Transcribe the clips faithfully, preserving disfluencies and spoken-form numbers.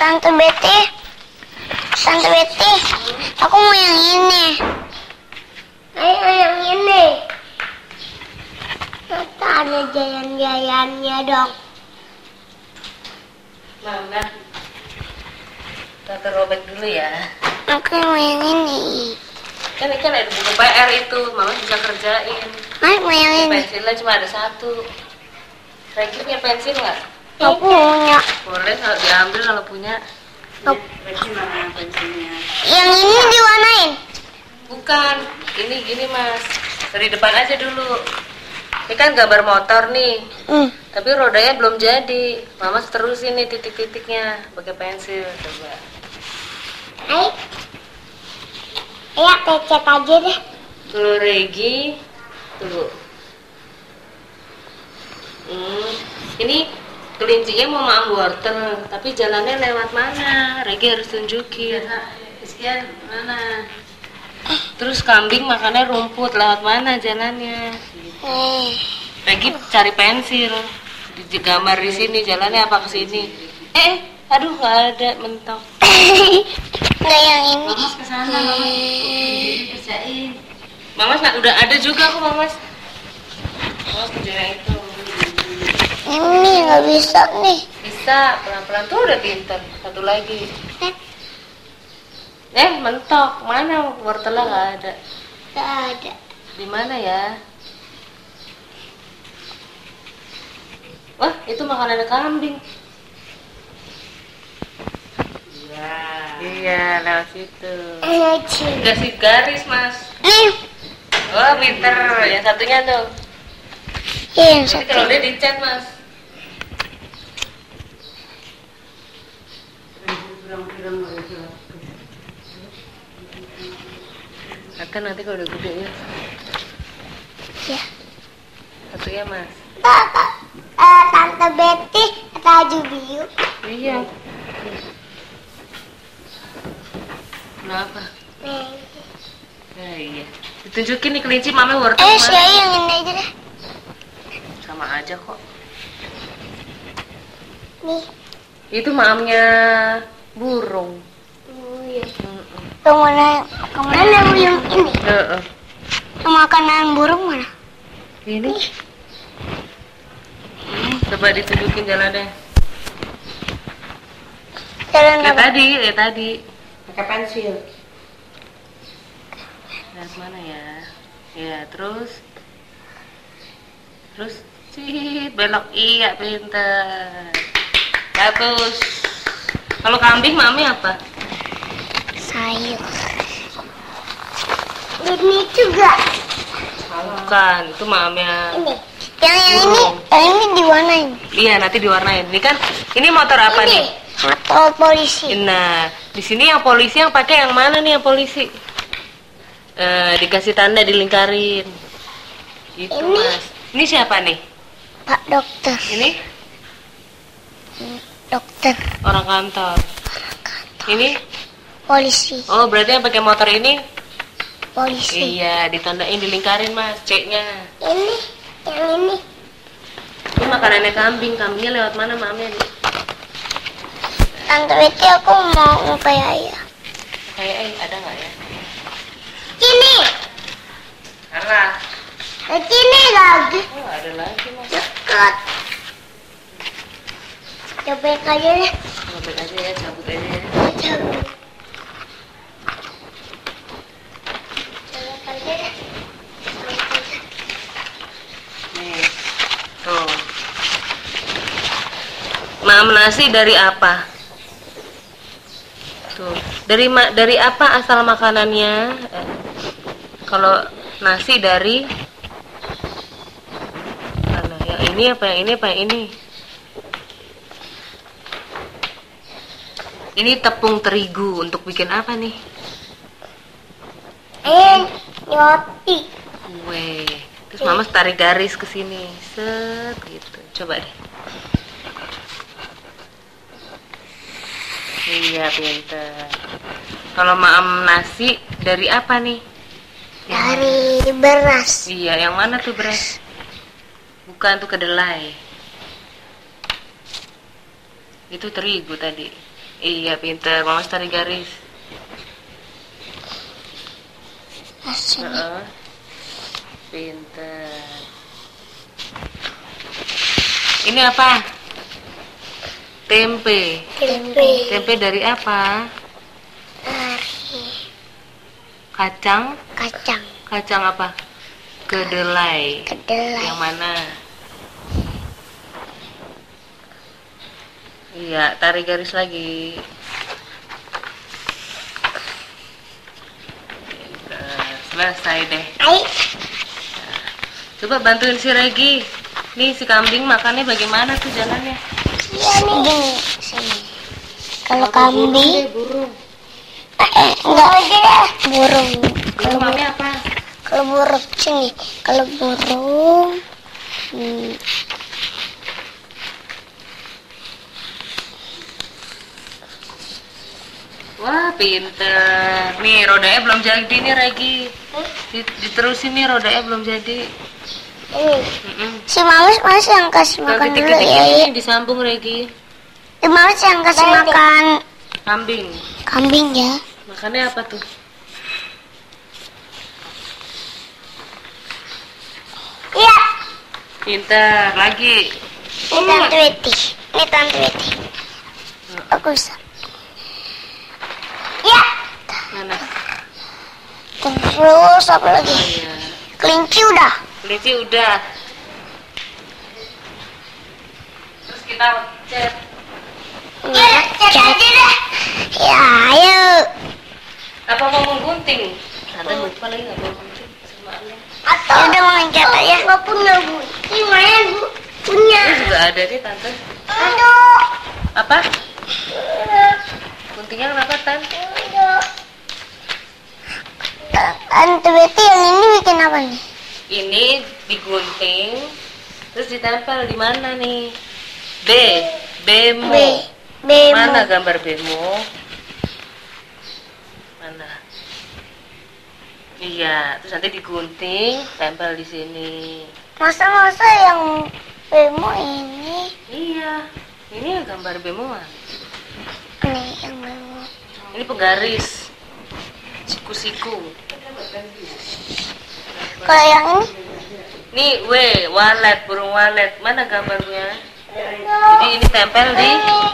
Tante Betty, Tante Betty, aku mau yang ini. Ayo yang ini. Masa ada jayan-jayannya dong. Mana? Tante robek dulu ya. Aku mau yang ini. Kan ini kan ada buku P R itu, Mama bisa kerjain. Ayo mau yang ini. Pensilnya cuma ada satu. Regi punya pensil nggak? Aku punya. Boleh kalau diambil kalau punya. Oh. Regi mana pensilnya? Yang ini diwarnain. Bukan, ini gini Mas. Dari depan aja dulu. Ini kan gambar motor nih. Hmm. Tapi rodanya belum jadi. Mama terusin nih titik-titiknya pakai pensil coba. Ayo. Ayo pencet aja deh. Tuh Regi, tunggu. Hmm, ini kelincinya mau maam wortel, tapi jalannya lewat mana? Regi harus tunjukin. Sekian mana? Terus kambing makannya rumput, lewat mana jalannya? Eh. Regi cari pensil, digambar di sini jalannya apa ke sini? Eh, aduh nggak ada, mentok. Nggak yang ini. Mamas kesana, Mamas. Jadi kerjain. Mamas nggak udah ada juga kok Mamas. Mamas kerjain itu. Ini nggak bisa nih. Bisa, pelan-pelan tuh udah pinter. Satu lagi. Eh, mentok. Mana wortelnya nggak ada? Nggak ada. Di mana ya? Wah, itu makanan kambing. Iya. Iya, lewat situ. Eh, cing. Kasih garis, Mas. Nih. Wah, pinter. Yang satunya tuh. Iya, yang Jadi satu. kalau dia dicat, Mas. Akan nanti kalau udah gede ya. Ya. Satu ya, Mas. Tante, eh, Tante Betty, Taju Biu. Iya. Kenapa? Nih. Ya, iya. Ditunjukin nih kelinci mama wortel Eh, mana? saya yang ini aja deh. Sama aja kok. Nih. Itu mamnya burung. Oh, iya. Mm-mm. Kemana, kemana yang ini? Heeh. Makanan burung mana? Ini. Hmm, coba ditunjukin jalannya. Jalan Kayak apa? tadi, kayak tadi. Pakai pensil. Lihat mana ya? Ya, terus terus cit, belok iya pinter. Bagus. Kalau kambing mami apa? Sayur. Ini juga. Bukan, itu mamanya. Ini. Yang yang ini, yang ini diwarnain. Iya, nanti diwarnain. Ini kan, ini motor apa Ini. nih? Motor polisi. Nah, di sini yang polisi yang pakai yang mana nih yang polisi? Eh, dikasih tanda dilingkarin. Gitu, Ini. Mas. Ini siapa nih? Pak dokter. Ini Dokter. orang kantor. Ini? Polisi. Oh, berarti yang pakai motor ini? Polisi. Iya, ditandain dilingkarin, Mas, C-nya. Ini. Yang ini. Ini makanannya kambing. Kambingnya lewat mana, mamnya nih? Tante Betty, aku mau kayak ayah. Kayak eh ada nggak ya? Sini. Salah. Ke sini lagi. Oh, ada lagi, Mas. Dekat. Coba aja deh. Cabut aja ya, cabut aja ya. Cabut. Coba aja deh. Nih. Tuh. Maam nasi dari apa? Tuh. Dari ma dari apa asal makanannya? Eh, kalau nasi dari mana? Yang ini apa yang ini apa yang ini? Ini tepung terigu untuk bikin apa nih? Eh, roti. Kue. Terus mama tarik garis ke sini, set gitu. Coba deh. Iya pinter. Kalau maam nasi dari apa nih? Dari beras. Iya, yang mana tuh beras? Bukan tuh kedelai. Itu terigu tadi. Iya, pinter. Mama tarik garis. Sini. Heeh. Pinter. Ini apa? Tempe. Tempe. Tempe dari apa? Dari Kacang. kacang. Kacang apa? Kedelai. Kedelai. Yang mana? Iya, tarik garis lagi. Selesai deh. Ayo. Coba bantuin si Regi. Nih si kambing makannya bagaimana tuh jalannya? Iya nih. Sini. Kalau Apa burung kambing, deh, burung. eh, enggak burung. Burung mami apa? Kalau burung sini. Kalau burung, hmm, Wah, pinter. Nih rodanya belum jadi nih Regi. Di- Diterusin nih rodanya belum jadi. ini. Mm-mm. Si Mamas Mas yang kasih Kalau makan dulu titik-titik ya. ini Ya. disambung Regi. Si Mamas yang kasih makan Kambing. kambing ya. Makannya apa tuh? Iya. Pinter. Lagi. Ini Tante Weti. Ini Tante Weti. Aku bisa. Ya. Mana? Terus apa Oh lagi? iya. Kelinci udah. Kelinci udah. Terus kita cek. Ya, cek aja deh. Ya, ayo. Apa mau menggunting? Tante lupa lagi nggak mau gunting sama Alia. Atau udah mengejar ya? Nggak punya bu. Gimana bu? Punya. Ini juga ada nih tante. Aduh. Apa? Guntingnya kenapa tante? Tante Betty yang ini bikin apa nih? Ini digunting, terus ditempel di mana nih? B, bemo. B. Bemo. Mana gambar bemo? Mana? Iya, terus nanti digunting, tempel di sini. Masa-masa yang bemo ini? Iya, ini gambar bemo mah. Nih yang bemo. Ini penggaris, siku-siku. Kalau yang ini? Nih, W, walet, burung walet. Mana gambarnya? Jadi ini tempel di.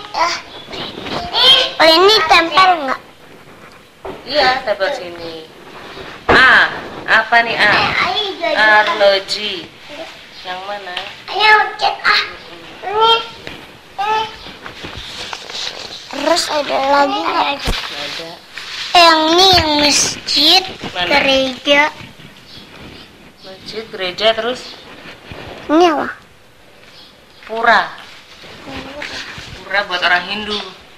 Kalau ini tempel nggak? Iya, tempel sini. A, apa nih A? Arloji. Yang mana? Ayo cek ah. Ini. Eh. Terus ada lagi nggak? Ada. Eh, yang ini yang masjid, Mana? gereja. Masjid, gereja, terus Ini apa? pura. Pura buat orang Hindu.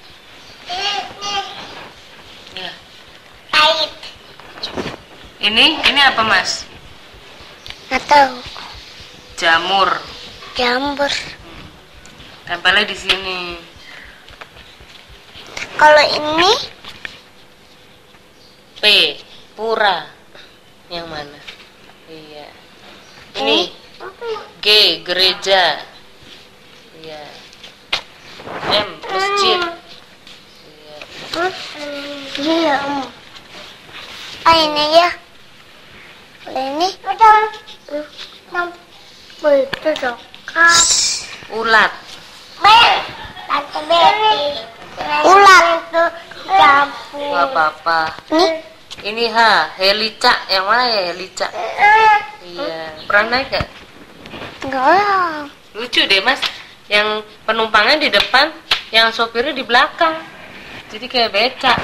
Ya. Pahit. Ini, ini apa mas? Nggak tahu. Jamur. Jamur. Tempelnya di sini. Kalau ini P, pura. Yang mana? Iya. Ini G, gereja. Iya. M, masjid. Iya. Iya. Ah ini ya. Kalau ini ada. Betul dong. Ulat. Bel. Tante Betty. Ulat itu campur. Gak apa-apa. Ini. Ini H, helica. Yang mana ya helica? Iya. Pernah naik gak? Enggak lah. Lucu deh mas. Yang penumpangnya di depan, yang sopirnya di belakang. Jadi kayak becak.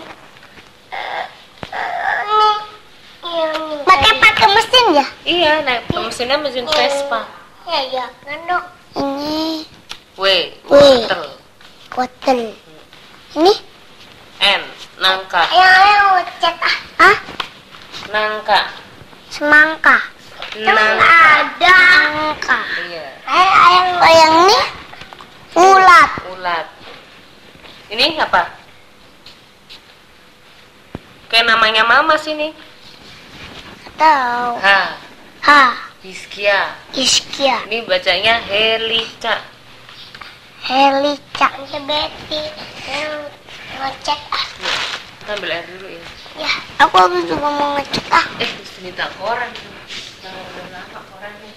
Pakai pakai mesin ya? Iya, naik mesinnya mesin Vespa. Ya ya, nandok. Ini W, W. wortel. wortel. Ini? N, nangka. Yang yang ucet ah. Ah? Nangka. Semangka. Nangka. Ada angka. Iya, Eh, yang yang ini ulat. ulat. Ini apa? Kayak namanya mama sini. Tahu. H, Ha, Hiskia. iskia. Ini bacanya helica. Helica. Tante Betty. Ngecek ah. Ambil air dulu ya. Ya, aku juga mau ngecek ah. Eh, mesti minta koran tuh. Jangan udah lama korannya.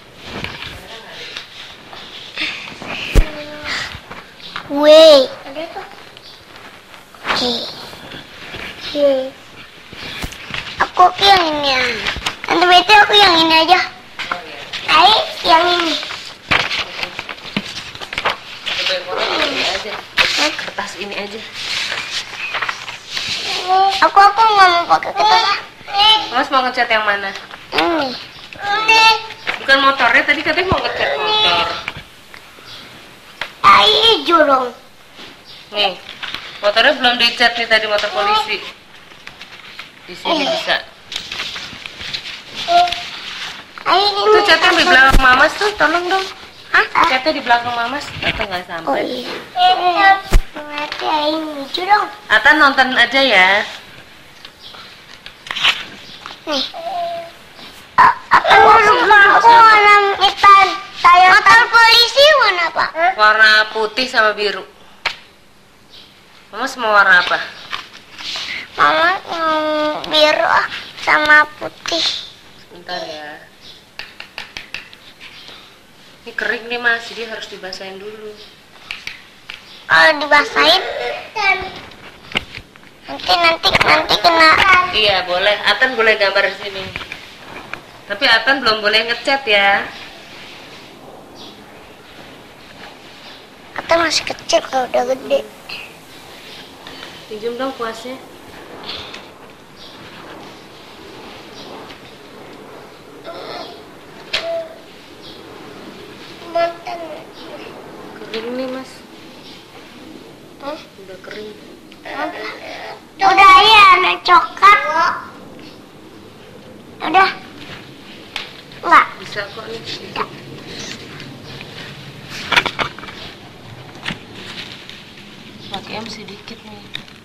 Wait. Ada tuh. Oke. Oke. Aku aku yang ini ya. Tante Betty aku yang ini aja. Oh iya. Ayo yang ini. Coba yang koran ini aja. Kertas ini aja. Aku aku nggak mau pakai kertas. Mas mau ngecat yang mana? Ini. Ini. Bukan motornya, tadi katanya mau ngecat motor. Ayo hijau dong. Nih, motornya belum dicat nih tadi, motor polisi. Di sini bisa. Ayo ini. Tuh catnya di belakang Mamas tuh, tolong dong. Hah? Catnya di belakang Mamas, atau nggak Oh sampai? iya. Berarti ayo hijau dong. Atan nonton aja ya. Nih. Apa menurut aku warna hitam? Motor polisi warna apa? Warna putih sama biru. Mamas mau warna apa? Mama mau biru ah, sama putih. Sebentar ya. Ini kering nih Mas, jadi harus dibasahin dulu. Kalau dibasahin nanti nanti nanti kena. Iya boleh, Atan boleh gambar di sini. Tapi Atan belum boleh ngecat ya. Atau masih kecil kalau udah gede. Pinjam dong kuasnya. Kering nih Mas. Hah? Udah kering. Udah ya, ada coklat. Udah. Enggak. Bisa kok nih sedikit. Pakai M sedikit nih.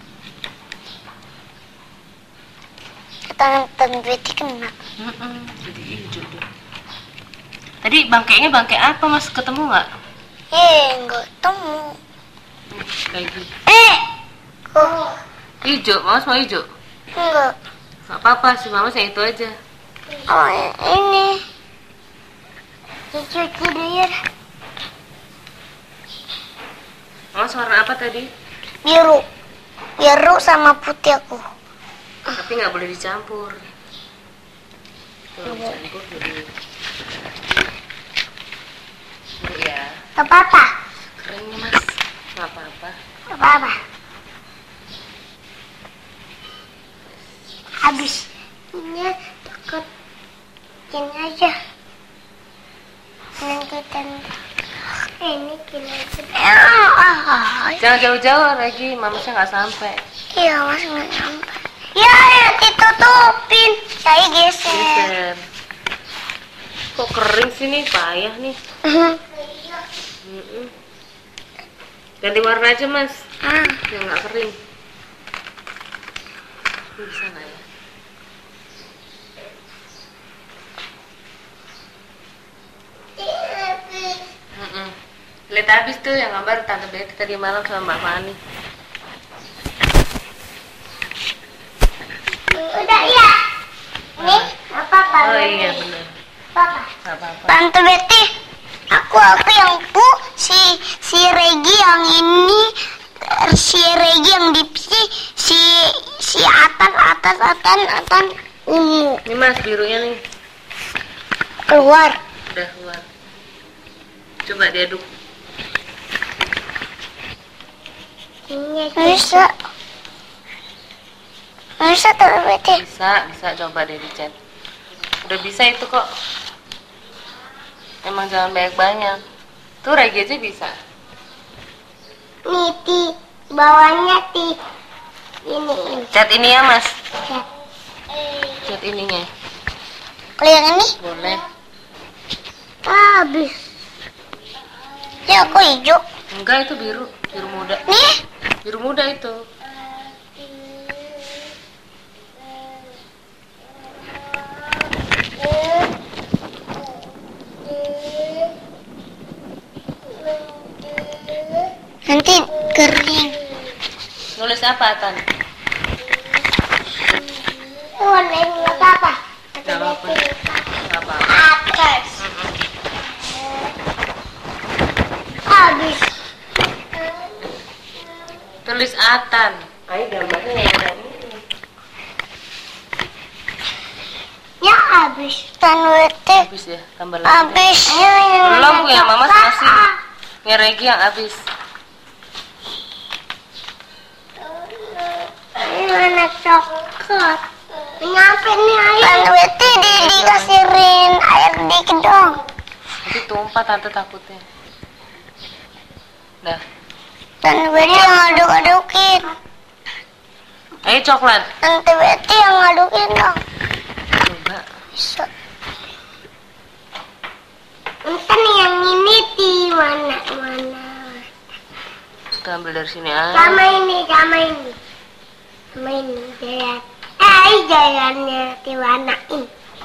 Tangan Betty kena. Mm-mm, jadi hijau deh. Tadi bangkainya bangkai apa Mas? Ketemu nggak? Eh, enggak temu. Kayak gitu. Eh. Oh, Hijau, Mas mau hijau? enggak. Nggak apa-apa sih, Mama yang itu aja. Oh, ini. Cuci dulu ya. Mas warna apa tadi? Biru. Biru sama putih aku. Tapi nggak boleh dicampur. Kalau dicampur jadi Bu ya. Gak apa-apa. Keren nih Mas. Nggak apa-apa. Gak apa-apa. Habis. Ini takut. Gini aja. Nanti tante. Ini gini aja. Jangan jauh-jauh lagi, Mamanya nggak sampai. Iya, mas nggak sampai. Ya, nanti tutupin. Saya geser. Geser. Kok kering sih nih, payah nih. Mm-mm. Ganti warna aja Mas, Ah, yang nggak kering. Ini bisa nggak ya? Mm-mm. Lihat habis tuh yang gambar Tante Betty tadi malam sama Mbak Fani. udah ya. Nih, apa-apa. Oh iya benar. Apa-apa. Nggak apa-apa. Tante Betty, aku aku yang pu, si si Regi yang ini, si Regi yang di si si si atas atas atas atas ungu Ini Mas birunya nih, keluar. udah keluar. Coba diaduk. Bisa, bisa Tante Betty. Bisa, bisa coba deh dicat. Udah bisa itu kok. Emang jangan banyak-banyak. Tuh Regi aja bisa. Nih ti bawahnya ti ini. Cat ini ya Mas. Ya. Cat ininya. Kalau yang ini Boleh. habis. Ya aku hijau. Enggak itu biru, biru muda. Nih. Biru muda itu. Nanti kering. Nulis apa, Tan? Warna ini nggak apa-apa. Nggak apa-apa. Nggak apa-apa. Atas. Habis. Tulis Atan. Ayo gambarnya yang ada ini. Ya habis. Tanwete. Habis ya, tambah lagi. Habis. Belum Bu, yang Mama masih. Yang Regi yang habis. Mana coklat? Nyampe nih air. Tanwete di dikasirin air dikit dong. Nanti tumpah Tante takutnya. Dah. Tanwete yang ngaduk-adukin. Ayo coklat. Tanwete yang ngadukin dong. Coba. Bisa. Entar yang ini di mana mana. Kita ambil dari sini aja. Sama ini, sama ini, sama ini jalan. Eh, jalannya diwarnain.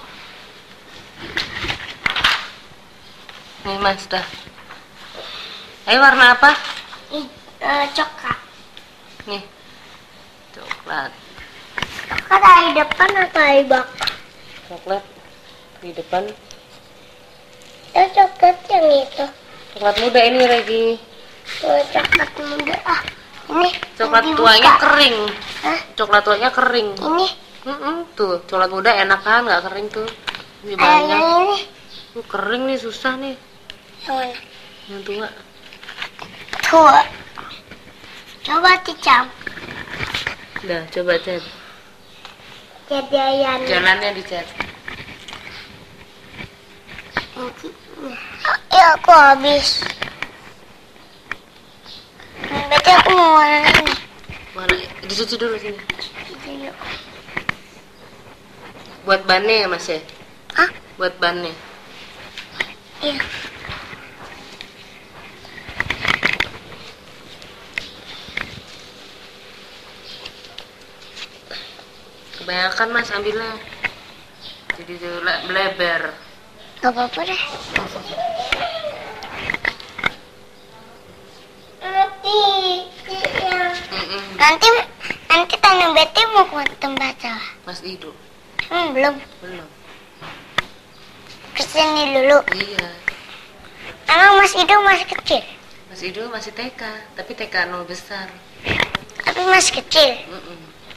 Nih Mas, dah. Ayo warna apa? Ih, eh, coklat. Nih. Coklat. Coklat dari depan atau dari belakang? Coklat di depan. Ya coklat yang itu. Coklat muda ini Regi. Oh, coklat muda ah. Ini. Coklat yang tuanya dibuka. kering. Hah? Coklat tuanya kering. Ini. Mm-mm, tuh, coklat muda enak kan, nggak kering tuh. Ini Eh, banyak. yang ini. Tuh, kering nih, susah nih. Yang mana? Yang tua. Tua. Coba dicam. Dah, coba cat. Jadian. Jalannya dicat. Ya aku habis. Berarti aku mau warna ini. Mana? Dicuci dulu sini. Yuk. Buat bannya ya Mas ya? Hah? Buat bannya. Iya. Kebanyakan Mas ambilnya. Jadi tuh le- melebar. Gak apa-apa deh. Nanti, Mm-mm. nanti, nanti Tanah Betty mau ke tempat salah. Mas Ido. Hmm, belum. Belum. Kesini dulu. Iya. Emang Mas Ido masih kecil, Mas Ido masih T K, tapi T K nol besar. tapi masih kecil. Mm-mm.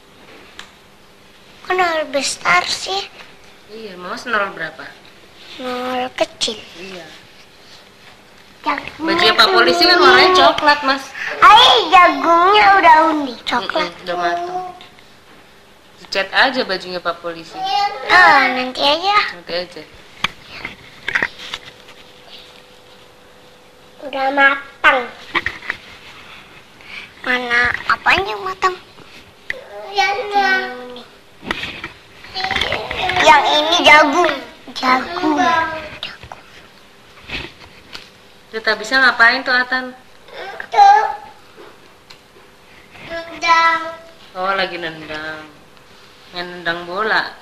Kok nol besar sih? Iya, Mama nol berapa? Nol kecil. Iya. Jagungnya Bajunya Pak Polisi kan warnanya coklat, Mas. Ay, jagungnya udah unik coklat. Mm-mm, udah matang. Dicat aja bajunya Pak Polisi. Oh, nanti aja. Nanti aja. Udah matang. Mana apanya yang matang? Yang ini. Yang ini jagung. Jagung. Kita bisa ngapain tuh Atan? Tuh. Nendang. Oh, lagi nendang. Nendang bola.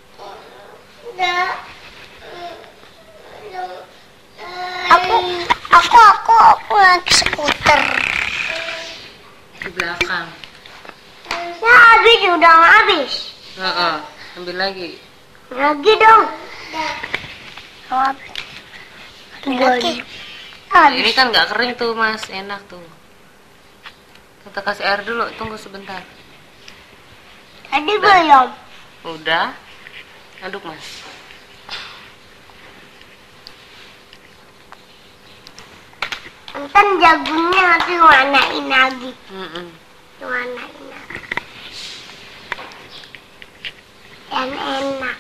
Aku, aku, aku, aku naik skuter. Di belakang. Ya habis, udah habis. Heeh. Ambil lagi. Lagi dong. Oh, habis. Lagi. Habis. Ini kan nggak kering tuh Mas, enak tuh. Kita kasih air dulu, tunggu sebentar. Tadi belum. Udah. Aduk Mas. Ntar jagungnya nanti warnain lagi. Mm-mm. Warnain lagi. Yang enak.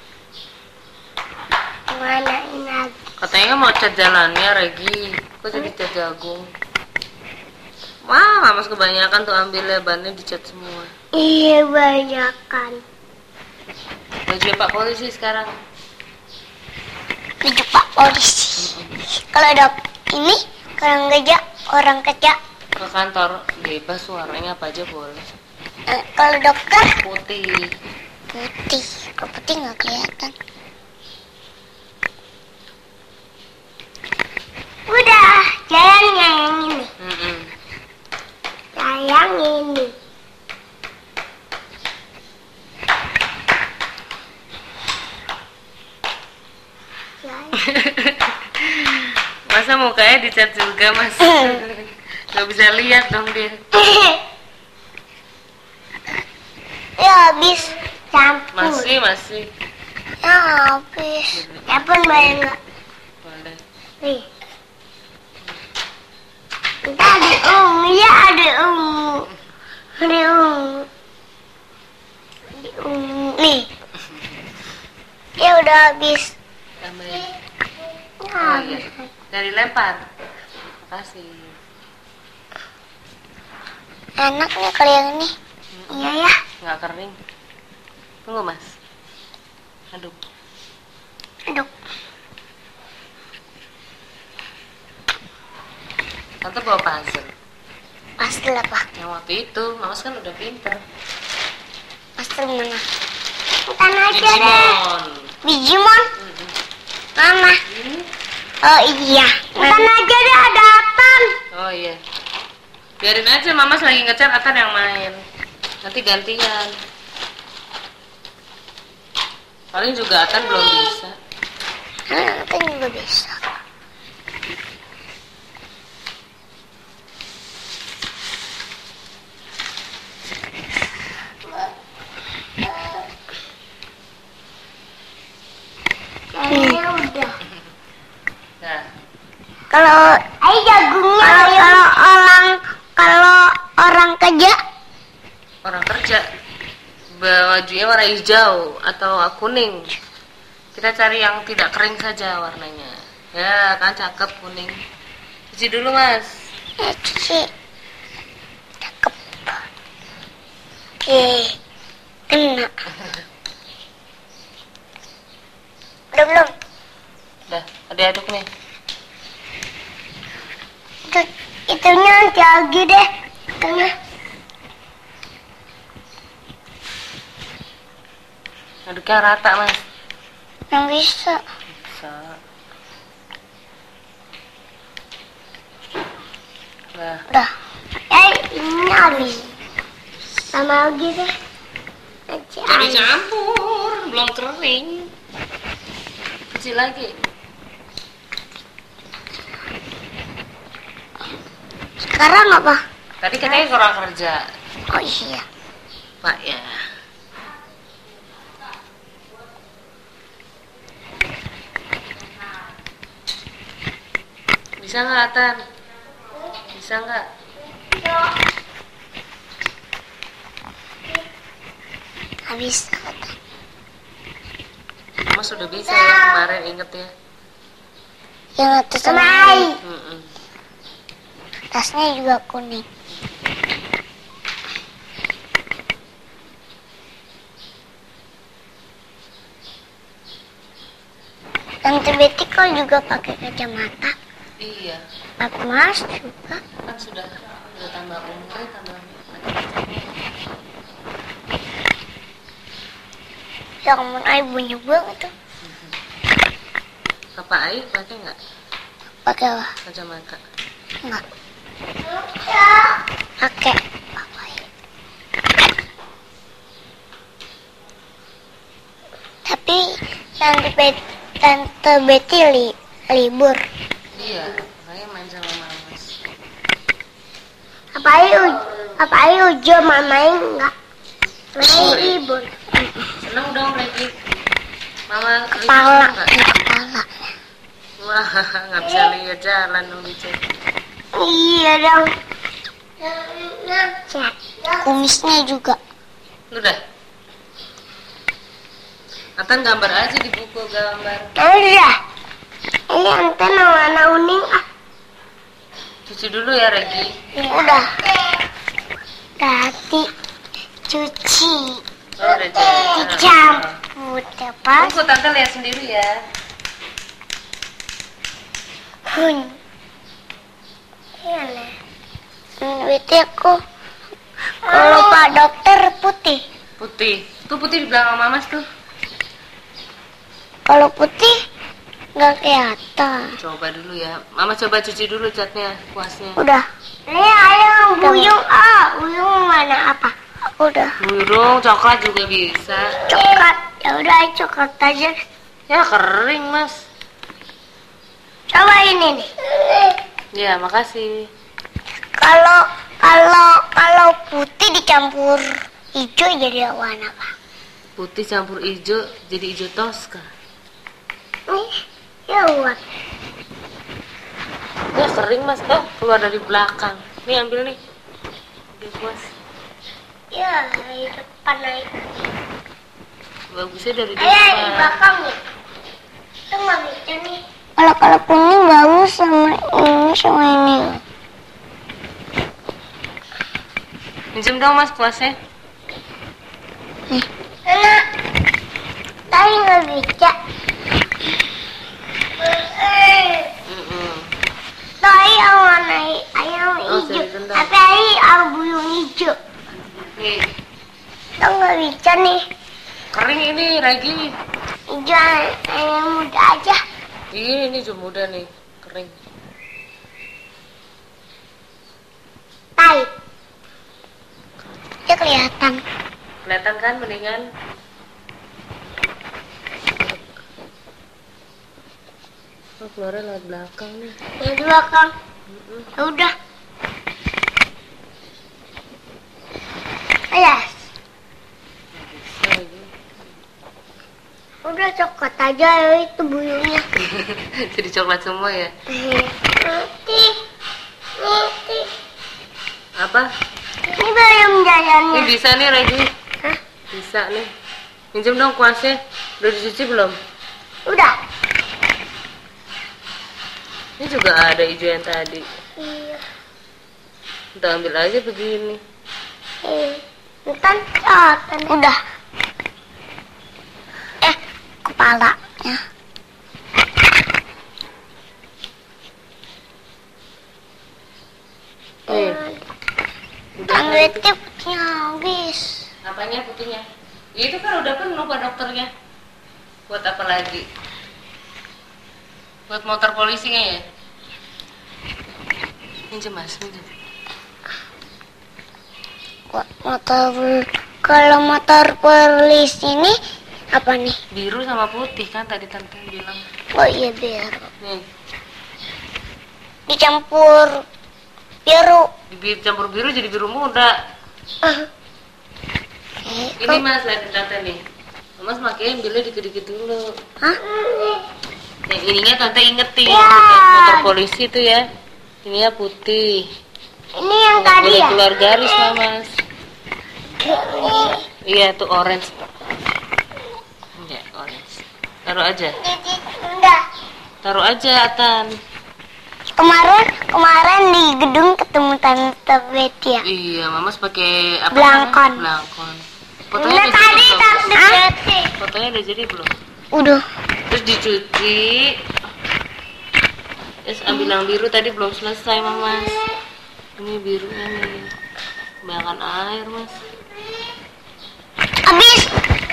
Warnain lagi. Katanya mau cat jalannya Regi. Kok jadi cat jagung? Wah, Mas kebanyakan tuh ambil lebarnya dicat semua. Iya, banyakan. Baju Pak Polisi sekarang. Baju Pak Polisi. Kalau dok ini orang kerja, orang kerja. Ke kantor bebas warnanya apa aja boleh. Eh, kalau dokter Putih. putih. Kalau putih nggak kelihatan. Udah, jalannya yang ini. Mm-mm. dicat juga mas. Gak bisa lihat dong dia. Ya habis campur. Masih masih. Ya habis. Campur bayar nggak? Boleh. Nih. Kita ada ungu, ya ada ungu, ada ungu, ada ungu. Nih. Ya udah habis. Tambahin. Ya, Oh iya. habis. Dari lempar. Makasih. Enak nih kalau yang ini. Iya ya. Nggak kering. Tunggu mas. Aduk. Aduk. Tante bawa puzzle. Pastel apa? Yang waktu itu, Mas kan udah pinter. Pastel mana? Bukan aja deh. Digimon. Digimon? Mm-mm. Mana? Ini? Oh iya. Bukan aja deh, ada Atan. Oh iya. Biarin aja, Mamas lagi ngecat, Atan yang main. Nanti gantian. Paling juga Atan belum bisa. Hmm, Atan juga bisa. Kayaknya udah. Nah, Kalau ayo jagungnya kalau kalau orang kalau orang kerja orang kerja bajunya warna hijau atau kuning. Kita cari yang tidak kering saja warnanya. Ya kan cakep kuning. Cuci dulu mas. eh cuci cakep. Oke, kena. Udah belum? Udah, diaduk nih. Itu itunya lagi deh. Itunya. Aduknya rata mas. Yang bisa. Bisa. Nah, Udah. Eh, ini habis. Sama lagi deh. Nanti jadi habis. campur, belum kering. Cuci lagi. Sekarang apa? Tadi katanya kurang kerja, Oh iya. Pak ya. Bisa nggak Atan? Bisa nggak? Habis. Kamu sudah bisa ya kemarin inget ya. Yang atas sama air. Mm-mm. Tasnya juga kuning. Tante Betty kok juga pakai kacamata? Iya, Pak Mas juga. kan sudah sudah tambah umur, tambah Yang mana air bunyi banget tuh. Papa Ai pakai nggak Pakai apa? kacamata? Enggak. Pakai. Pakai. Tapi Tante Betty, Tante Betty li, libur. Iya, makanya main sama Mamas. Apa ayo? Apa ayo Ujo main enggak? Main libur. Seneng dong lagi. Mama libur Kepala, nggak? ya, kepala. Wah, nggak bisa lihat jalan dong dicek. Iya dong. Cek. Kumisnya juga. Udah. Atan gambar aja di buku gambar. Udah. Ini anten warna kuning ah. Cuci dulu ya Regi. Udah. Tadi cuci. Oh, udah jadi. Dicampur tepas. Tunggu Tante lihat sendiri ya. Hun. Iya nih. Berarti aku kalau Pak Dokter putih. Putih. Tuh putih di belakang Mamas tuh. Kalau putih nggak kelihatan. Coba dulu ya. Mama coba cuci dulu catnya, kuasnya. Udah. Nih ayo buyung ah, buyung mana apa? Udah. Burung, coklat juga bisa. Coklat. Ya udah ayo coklat aja. Ya kering mas. Coba ini nih. Ya, makasih. Kalau kalau kalau putih dicampur hijau jadi warna apa? Putih campur hijau jadi hijau toska. Nih, ya buat. Ya kering mas, oh keluar dari belakang. Nih ambil nih. Biar puas. Ya, di depan naik. Bagusnya dari Ayah, di depan. belakang nih. Itu nggak bisa nih. Kalau kalau kuning bagus sama ini sama ini. Minjem dong mas kuasnya. Nih. Enak. Tapi nggak bisa. Mm-mm. Tapi yang warna ayam Oh, hijau. jadi tendang. Tapi ayam buyung hijau. Nih, Itu nggak bisa nih. kering ini lagi. Hijau ayam muda aja. Ini ini hijau muda nih, kering. Tai. Dia kelihatan. Kelihatan kan mendingan. Oh, keluarnya lewat belakang nih. Yang di belakang. Mm-mm. Ya udah. Ayah. Bisa lagi. Udah coklat aja ya itu buyungnya. Jadi coklat semua ya. Nanti. Nanti. Apa? Ini belum jalannya. Ini bisa nih Regi. Hah? Bisa nih. Minjem dong kuasnya. Udah dicuci belum? Udah. Ini juga ada hijau yang tadi. Iya. Kita ambil aja begini. Eh, bukan coklat. Udah. Eh, kepalanya. Nih. Udah Kan kan itu. duitnya putihnya habis. Apanya putihnya? Ya, itu kan udah penuh pak dokternya. Buat apa lagi? Buat motor polisi nggak ya? Minjem mas, minjem. Buat motor, kalau motor polisi ini apa nih? Biru sama putih kan tadi tante bilang. Oh iya biru. Nih, Dicampur biru. di campur biru jadi biru muda. Ah. Ini mas, lihat tante nih. Mas makanya ambilnya dikit-dikit dulu. Hah? Yang ininya tante ingetin. Ya. Motor polisi itu ya. Ininya putih. Ini yang Nggak tadi boleh ya? keluar garis lah mas. Ini. Iya tuh orange. Enggak orange. Taruh aja. Ini. Udah. Taruh aja Atan. Kemarin kemarin di gedung ketemu Tante Betty ya. Iya, Mamas pakai apa? Belangkon. namanya? Belangkon. Nah, Fotonya udah tadi jadi belum? Tante Betty. Fotonya udah jadi belum? Udah. Terus dicuci. Terus ambil yang biru tadi belum selesai, Mamas. Ini birunya nih. Kebanyakan air, Mas. Habis.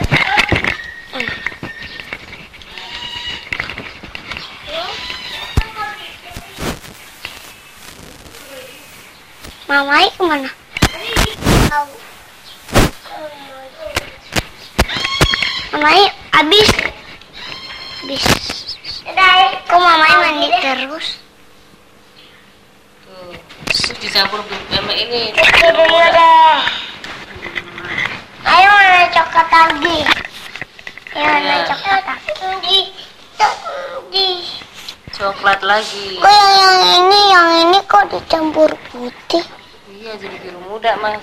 Mamai kemana? Mamai habis. Habis. Kok mamai mandi terus? Tuh. Terus dicampur sama ini. Ayo mana coklat lagi? Ayo mana Ya. coklat lagi? Di. Coklat lagi. Kok yang, yang ini, yang ini kok dicampur putih? Iya, jadi biru muda, Mas.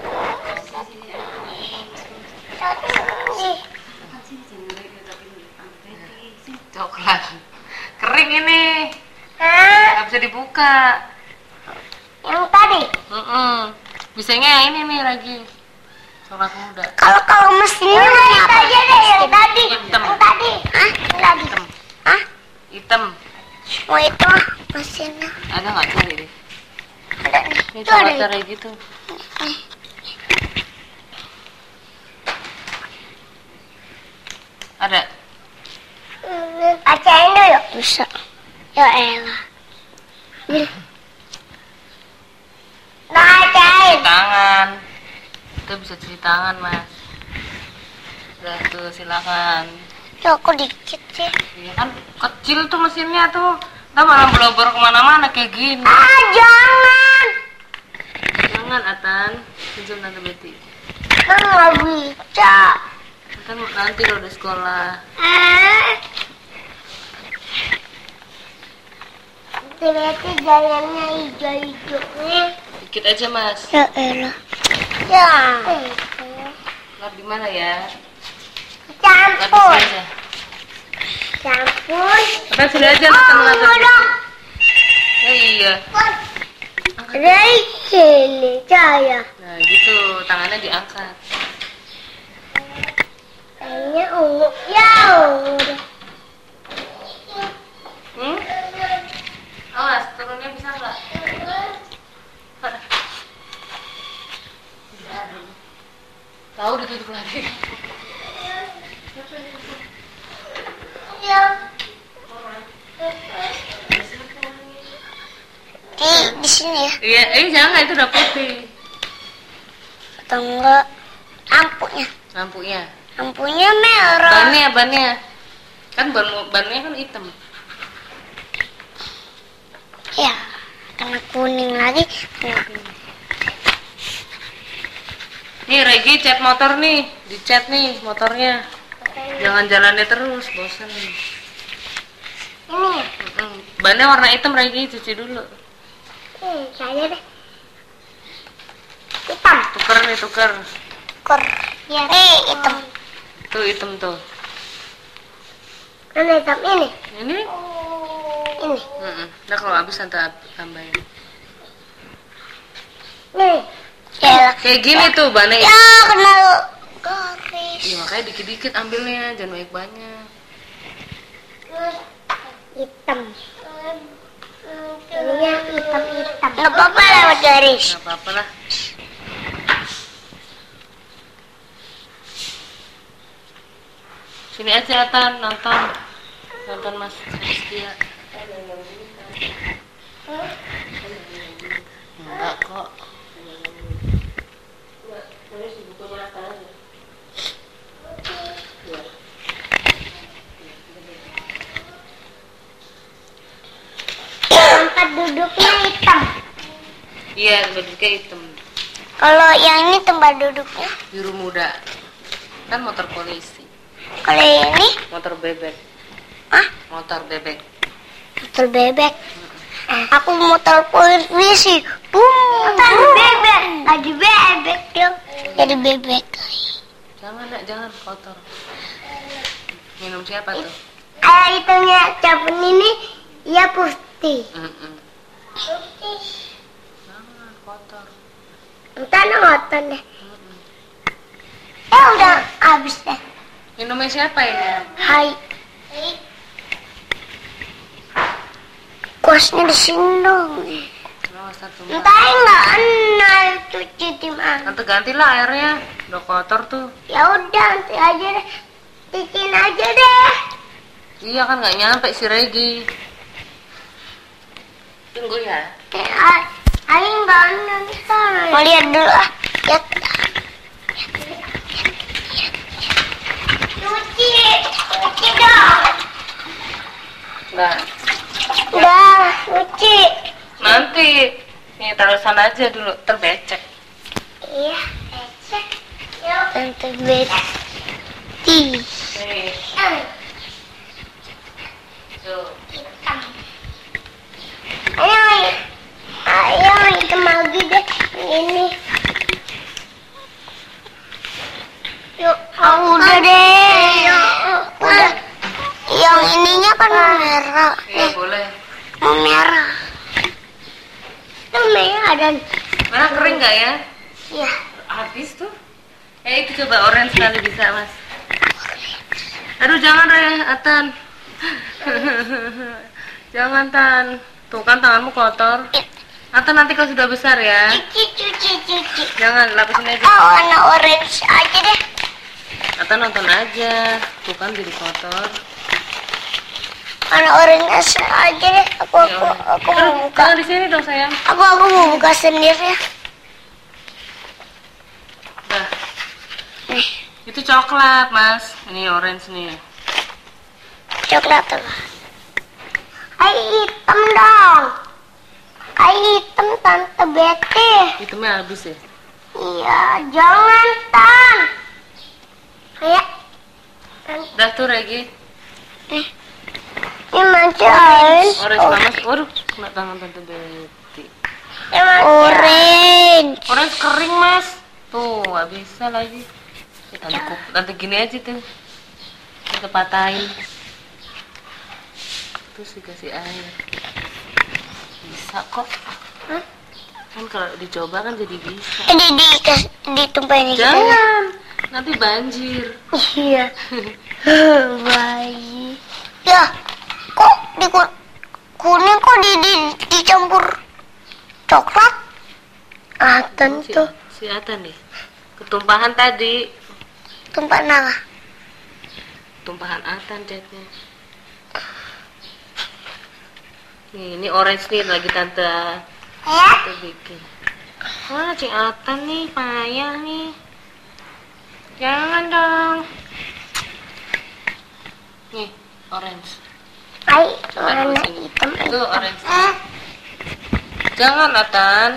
Coklat. Kering ini. Hah? Nggak bisa dibuka. Yang tadi? Mm-mm. Bisanya yang ini nih lagi. Coklat muda. Kalau kalau mesinnya warna apa? Aja deh yang tadi. Hitam. Yang tadi. Hah? Yang tadi. Hitam. Hah? Hitam. Oh itu ah, mesinnya. Ada nggak cari deh? Ada nih. Ini Itu ada. coklat itu. kayak gitu. Ada. Bacain dulu. Bisa. Ya elah. Nih. Bacain. Cuci tangan. Itu bisa cuci tangan, Mas. Udah tuh, silakan. Ya aku dikit sih. Iya kan kecil tuh mesinnya tuh. Kita malah belobor kemana-mana kayak gini. Ah, jangan. Jangan, Atan. Pinjam Tante Betty. Kan nggak bisa. Kan nanti kalau udah sekolah. Eh. Ternyata jalannya hijau-hijaunya. Dikit aja, Mas. Ya elah. Ya. Lap di mana ya? Lap di Campur. sini aja. Campur. Atan sini aja Oh, Atan Tante Betty. dong. Ya iya. Dari sini saya. Nah gitu, tangannya diangkat. Kayaknya ungu. Ya udah. Hmm? Awas, turunnya bisa nggak? Tahu ditutup lagi. Ya. Di di sini ya. Iya, eh jangan itu udah putih. Atau enggak lampunya. Lampunya. Lampunya merah. Bannya, bannya. Kan ban bannya kan hitam. Ya, kena kuning lagi. Kena. Nih Regi cat motor nih, dicat nih motornya. Jangan jalannya terus, bosan. Ini. Mm-mm. Bannya warna hitam Regi, cuci dulu. Hmm, saya deh. Hitam. Tuker nih, tuker. Kor. Ya. Nih hitam. Tuh hitam tuh. Mana hitam ini? Ini? Ini. Mm-mm. Nah kalau habis nanti tambahin. Nih. Ya. Kayak gini tuh bannya. Ya kena garis. Iya makanya dikit-dikit ambilnya, jangan banyak-banyak. Hitam. Ininya hitam-hitam. Nggak apa-apa lewat garis. Nggak apa-apa lah. Sini aja Tan, nonton. Nonton Mas Setia. Enggak kok. Tempat duduknya hitam. Iya, duduknya hitam. Kalau yang ini tempat duduknya. Biru muda. Kan motor polisi. Kalau ini, Motor bebek. ah, Motor bebek. motor bebek. Aku motor polisi. Bum. Motor bebek. Lagi bebek dong. Jadi bebek. Jangan nak, jangan kotor. Minum siapa tuh? Kayak hitamnya cabun ini, ya putih. Mm-mm. Putih. Jangan kotor. Entar ngotot deh. Eh udah habis deh. Minumnya siapa ini? Hai. Kuasnya di sini dong. Oh, satu. Entar nggak enak cuci timah. Tante gantilah airnya. Udah kotor tuh. Ya udah nanti aja deh. Cuciin aja deh. Iya kan nggak nyampe si Regi. Tunggu ya. Eh, Aing nggak nonton. Mau lihat dulu ah. Lihat. Cuci, cuci dong. Nah, Udah, cuci. nanti nih taruh sana aja dulu, terbecek. Iya, cek. Yuk. Tante Betty. Nih, tuh. Hitam. Ayo, ayo hitam lagi deh. Ini. Yuk, oh, udah deh. Udah. Yang ininya kan merah. Iya boleh. Mau merah. Itu merah dan Mana kering nggak ya? ya. Habis tuh. Eh itu coba orange kali bisa mas. Aduh jangan Re, Atan. Jangan Tan. Tuh kan tanganmu kotor. Atan nanti kalau sudah besar ya. Cuci, cuci, cuci. Jangan lapisin aja. Ah, warna orange aja deh. Atan nonton aja. Tuh kan jadi kotor. Warna orange aja deh. Aku, aku, aku mau Aduh, buka. jangan di sini dong sayang. Aku, aku mau buka sendiri ya. Dah. Nih, Itu coklat mas. Ini orange nih. coklat apa? Kayak hitam dong. Kayak hitam Tante Betty. Hitamnya habis ya? Iya, jangan Tan. Kayak. Udah tuh Regi. Eh, ini mancain. Orange panas. Waduh, kena tangan Tante Betty. Orange. Orange kering mas. Tuh, nggak bisa lagi. Ya, tante, kup, tante gini aja tuh. Kita patahin. Terus dikasih air. Bisa kok. Hah? Kan kalau dicoba kan jadi bisa. Di di ditumpahin gitu. Jangan. Nanti banjir. Iya. Bayi. Ya, kok di kuning kok di, di dicampur coklat? Atan Si, tuh. si Atan nih. Ketumpahan tadi. Tumpah apa? Tumpahan Atan catnya. Nih, ini orange nih lagi tante. Ya? Tante bikin. Wah, Cik Atan nih payah nih. Jangan dong. Nih, orange. Ay, Coba dulu warna sini. hitam. Tuh, orange. Eh, Jangan, Atan.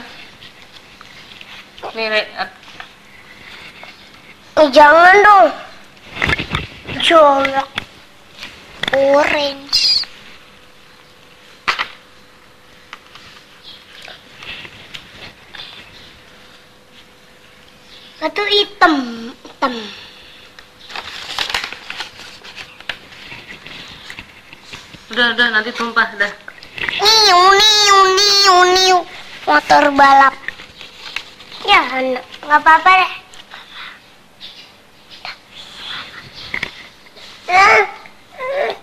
Nih, Re, At- eh, jangan dong. Jorok. Orange. Satu hitam, hitam. Udah, udah, nanti tumpah, dah. Niu, niu, niu, niu. Motor balap. Ya, nggak apa-apa deh. Eh, eh.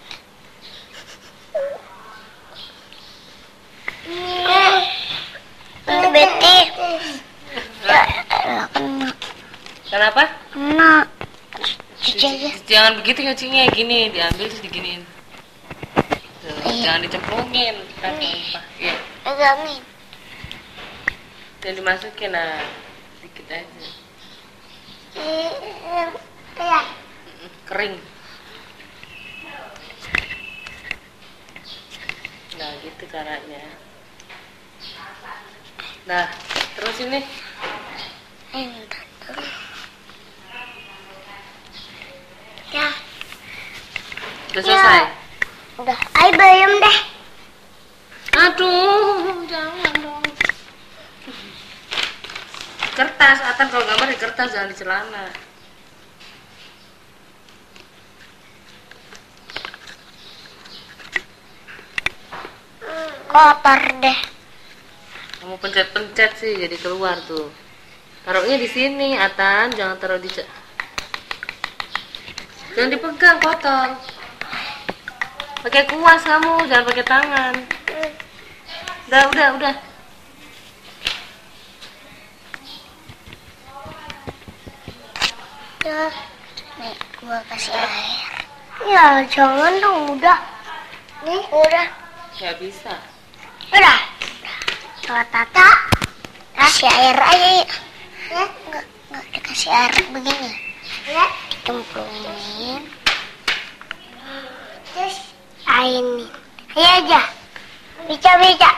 Tante Betty. Ya, elah, kena. Kenapa? Kena. Cuci aja. Jangan begitu nyucinya, gini, diambil terus diginiin. Tuh, Iya. jangan dicemplungin, kan tumpah. Iya. Pegangin. Dan dimasukin, nah, dikit aja. Eh, eh, ya. Mm-mm, Kering. Nah, gitu caranya. Nah, terus ini. Eh, bentar dulu. Ya, Udah selesai? udah. Ayo bayam deh. Aduh, jangan dong. Kertas, Atan kalau gambar di kertas, jangan di celana. Kotor deh. Kamu pencet-pencet sih, jadi keluar tuh. Taruhnya di sini, Atan, jangan taruh di. ce- Jangan dipegang, kotor. Pakai kuas kamu, jangan pakai tangan. Udah, udah, udah. Ya, nih gua kasih air. Ya, jangan dong, udah. Nih, udah. Gak bisa. Udah. Coba Tata, kasih air aja yuk. Ya, enggak, enggak dikasih air begini. Ya, cemplungin. Terus ainin. Ayo aja. Bica-bica.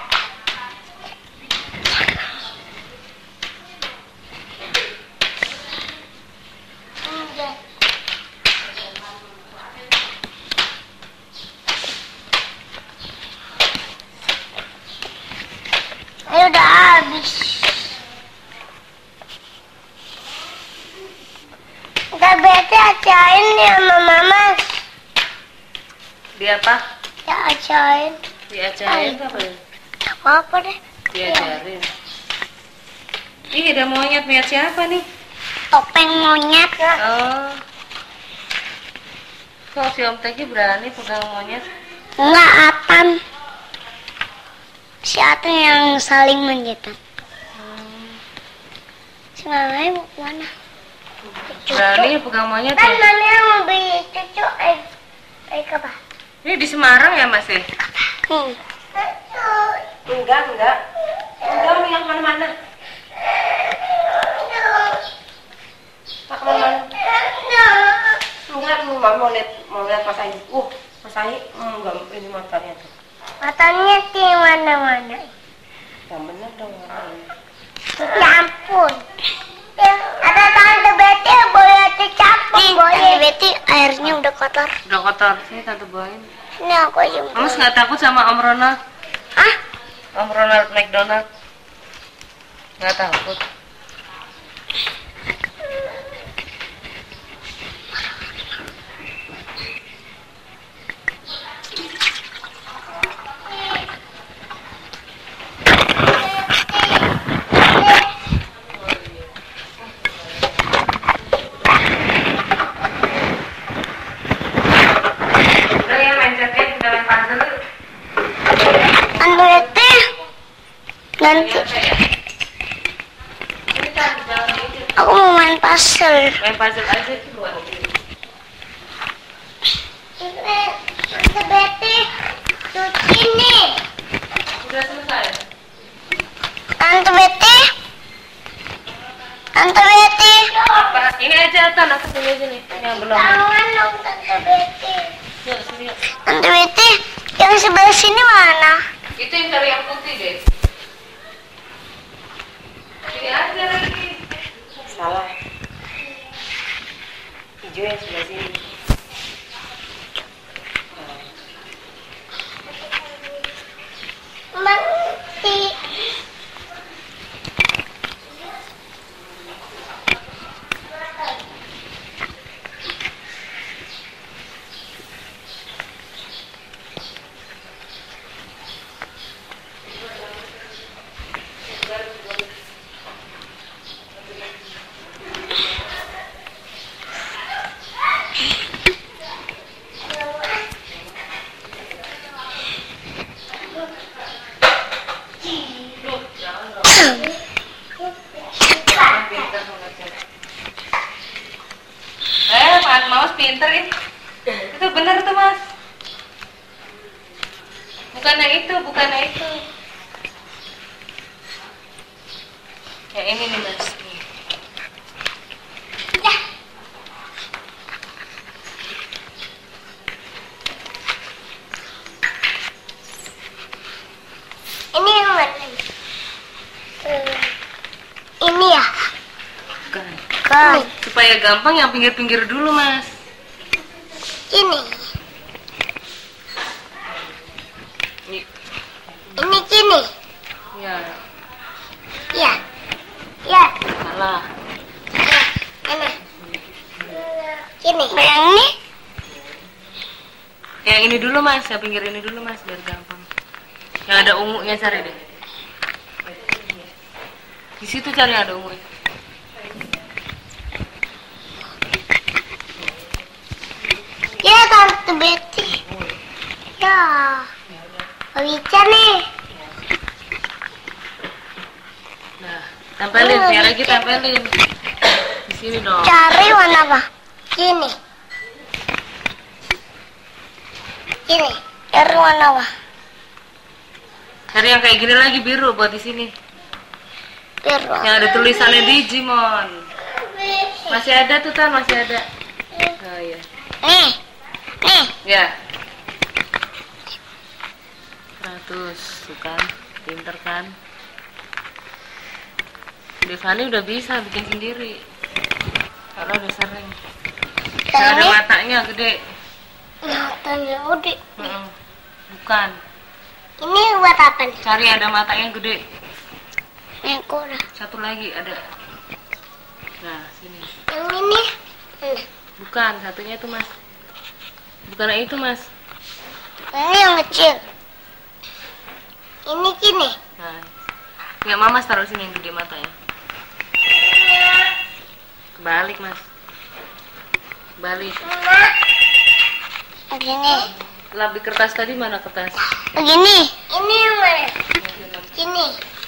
Ayo udah habis. Udah bete acain nih sama mama. Dia apa? Ya acain. Diajarin apa ya? Gak apa-apa deh. Diajarin. Ih, ada monyet, monyet siapa nih? Topeng monyet. Oh. Kok si Om Teki berani pegang monyet? Enggak, Atan. Si Atan yang saling menjitat. Hmm. Si mamanya mau kemana? Berani pegang monyet Kan ya? mamanya mau beli cucu. Eh, eh apa? Ini di Semarang ya Mas ya? Hmm. Enggak, enggak. Enggak, mau yang mana-mana. Pak, mana-mana. Enggak, mau mau lihat mau lihat Mas Ayi. Uh, Mas Ayi, enggak ini matanya tuh. kotor. Sini tante bawain. Ini aku aja. Mams nggak takut sama Om Ronald? Hah? Om Ronald McDonald? Nggak takut. Nanti aku mau main puzzle. Main puzzle aja tuh. Ini Tante Betty cuci nih. Udah selesai. Tante Betty, Tante Betty. Apa? Ini aja tan, aku punya aja nih. Yang belum. Tangan dong Tante Betty. Yuk sini yuk. Tante Betty, yang sebelah sini mana? Itu yang dari yang putih deh. Sini aja lagi. Salah. Hijau yang sebelah sini. Mati. Eh, Mas Maus pinter ya. Itu bener tuh Mas. Bukan yang itu, bukan yang itu. Yang ini nih Mas. Ya. Ini yang mana? Hmm. Ini ya? Bukan. Kan. Supaya gampang yang pinggir-pinggir dulu Mas. Ini. Ini. Ini gini. Ya, Ya. Ya. salah. Ya. Mana? Gini. Yang ini? Yang ini dulu Mas, yang pinggir ini dulu Mas biar gampang. Yang ada ungunya cari deh. Di situ cari yang ada ungunya. Ya Tante Betty. Ya. Gak bisa nih. Nah, tempelin, biar lagi tempelin. Di sini dong. Cari warna apa? Gini. Gini. Cari warna apa? Cari yang kayak gini lagi biru buat di sini. Biru. Yang ada tulisannya Digimon. Masih ada tuh Tan, masih ada. Oh iya. Nih. Nih. Ya. Ratus, tuh kan, pinter kan. Devani udah bisa bikin sendiri. Karena udah sering. Yang ada Ini? matanya gede. Matanya udah. Mm-mm. Bukan. Ini buat apa nih? Cari ada matanya gede. Yang kurang. Satu lagi ada. Nah, sini. Yang ini? Nah. Bukan, satunya itu Mas. Bukan yang itu Mas. Ini yang kecil. Ini gini. Nah, ya Mama taruh sini yang gede matanya. Kebalik Mas. Balik. Begini. Lap di kertas tadi mana kertas? Begini. Ini yang mana? Gini.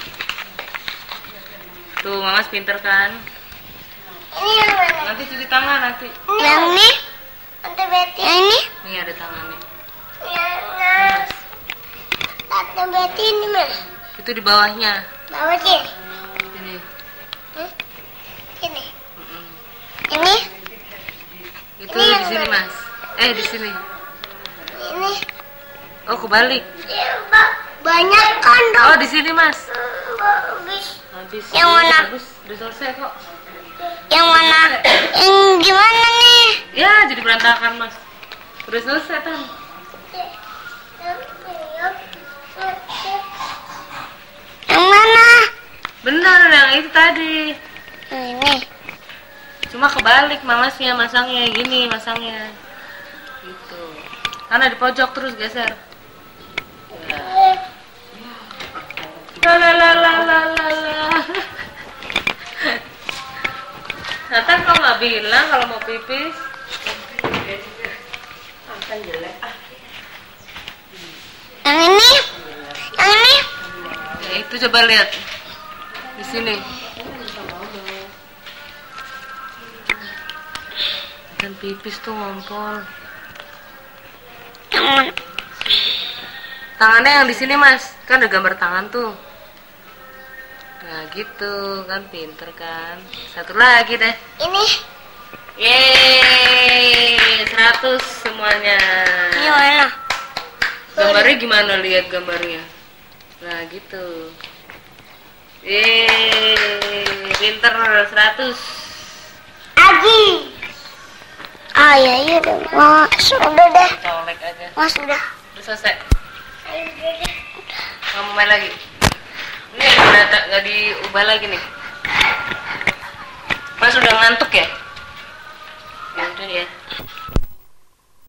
Tuh, Mama pinter kan? Ini yang mana? Nanti cuci tangan nanti. Yang ini? Tante Betty. Yang ini? Nih ada tangannya. Yang nah. Tante Betty ini mana? Itu di bawahnya. Bawa sini. Ini. Hmm? Sini. Mm-mm. Ini? Itu Ini di yang sini mana? Mas. Eh di sini. Ini. Oh kebalik. Ya, Ba- banyak kan dong. Oh di sini Mas. Hmm, Habis. Habis. Yang mana? Habis. Udah selesai kok. Yang mana? Yang gimana nih? Ya jadi berantakan Mas. Udah selesai Tan. Yang mana? Benar, yang itu tadi. Ini. Cuma kebalik mamasnya masangnya gini masangnya. Gitu. Karena di pojok terus geser. La la la la la la la. Nathan kau nggak bilang kalau mau pipis? Yang ini? Yang ini? Ya, itu coba lihat di sini. Dan pipis tuh ngompol. Yang mana? Tangannya yang di sini Mas, kan ada gambar tangan tuh. Nah gitu kan pinter kan. Satu lagi deh. Ini? Yeay, seratus semuanya. Ini mana? Gambarnya gimana lihat gambarnya? Nah gitu. Yeay, pinter seratus. Aji. Ah ya iya dong. Oh, sudah deh. Colek aja. Mas sudah. Udah selesai. Kamu main lagi? Ini udah tak nggak diubah lagi nih. Mas udah ngantuk ya? Ya udah ya.